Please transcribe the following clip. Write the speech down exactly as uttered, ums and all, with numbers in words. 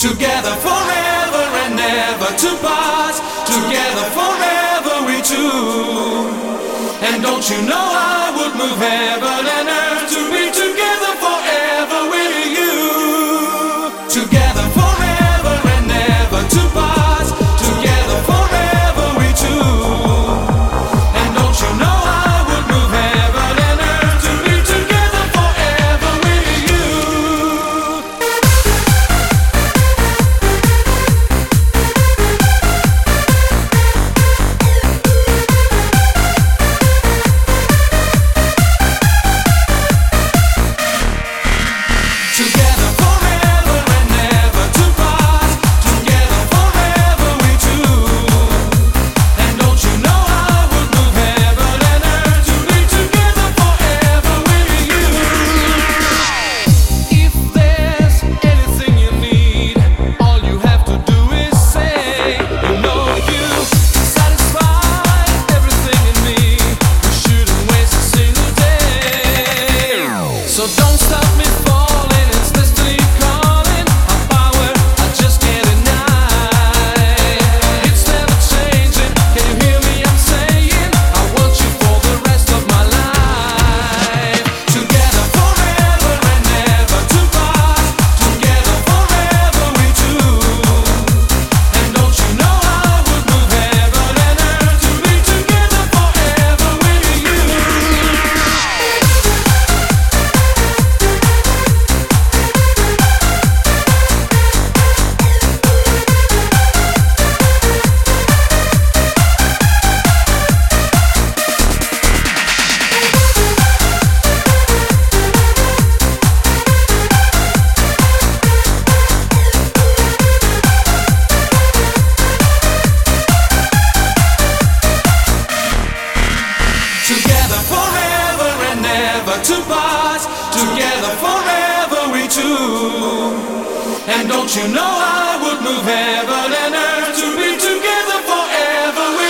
Together forever and never to part. Together forever we two. And don't you know I would move heaven and earth to be together forever with you. Together forever and never to part. Together forever we two. And don't you know I would move heaven and earth to be together forever with you. Together forever and never to part. Together forever we two. And don't you know I would move heaven and earth to be together forever with you. If there's anything you need, all you have to do is say, you know you satisfy everything in me. We shouldn't waste a single day. So don't stop me falling, it's destiny calling. Our power, I just can't deny. It's never changing, can you hear me? I'm saying I want you for the rest of my life. Together forever and never to part. Together forever we two. And don't you know I would move heaven and earth to be together forever with you. Together forever and never to part. Together forever we two. And don't you know I would move heaven and earth to be